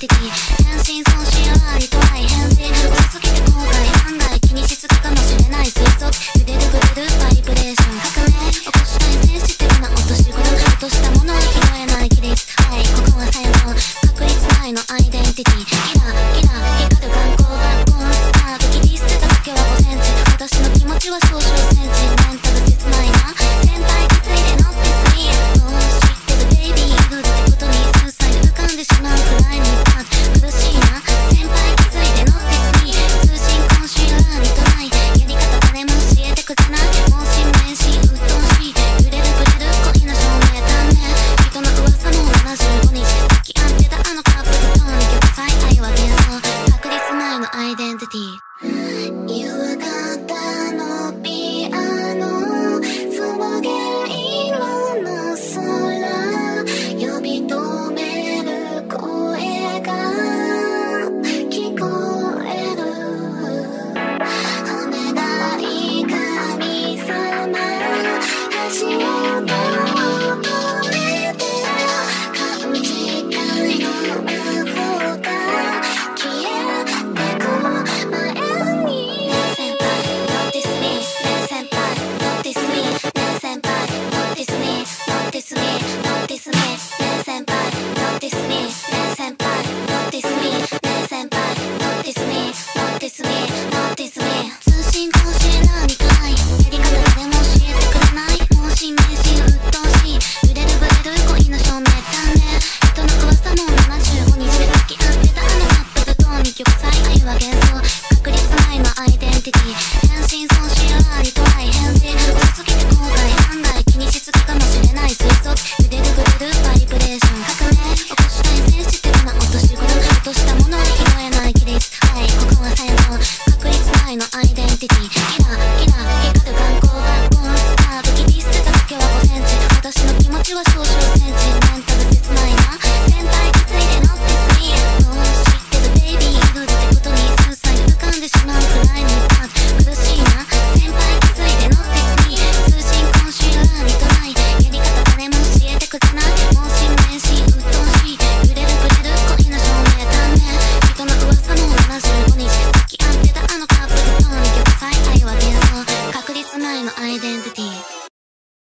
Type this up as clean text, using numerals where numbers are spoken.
ティティ変身送信ありと愛返事遅すぎて後悔案外気にしすぎかもしれない推測揺れるブレるバイブレーション革命起こしたいセンシティブな落とし頃落としたものは拾えない規律はいここは才能確率内のアイデンティティキラキラ光る眼光バッコンスタート切り捨てただけは5センチ私の気持ちは少々センチメンタル切ないな先輩気づいて乗ってスリーもう知ってるベイビーグってことに数歳で浮かんでしまうくらいにパッ苦しいな先輩気づいて乗ってスリー通信今週ラーにトライやり方誰も教えてくれないもう新名詞鬱陶しい揺れるぶれる恋の照明断念人の噂も75日付き合ってたあのカップルと二極彩愛は幻想確率前のアイデンティティ夕方のピアノその原色の空呼び止める声が聞こえる褒めたい神様足音を止めて勘違いの魔法が消えてく前に先輩 Notice me ね先輩 Notice me ね先輩 Notice me Notice me Notice me ね先輩 Notice me ね先輩 Notice me ね先輩 Notice me Notice me Notice me 通信更新ラーにトライやり方誰も教えてくれないもう新名詞鬱陶しい揺れるぶれる恋の照明断念人の噂も75日で付き合ってたあのカップルと二極彩愛は幻想確率内のアイデンティティ変身送信ありと愛返事遅すぎて後悔案外気にしすぎかもしれない推測揺れるぶれるバイブレーション革命起こしたいセンシティブな落とし頃落としたものは拾えない規律はいここは才能確率内のアイデンティティキラキラ光る眼光バッコンスタート切り捨てただけは5センチ私の気持ちは少々センチメンタル切ないな先輩気づいて乗ってスリーもう知ってるベイビーグってことに数歳で浮かんでしまうくらいにパッ苦しいな先輩気づいて乗ってスリー通信今週ラーにトライやり方誰も教えてくれないもう新名詞鬱陶しい揺れるぶれる恋の照明断念人の噂も75日付き合ってたあのカップルと二極彩愛は幻想確率前のアイデンティティ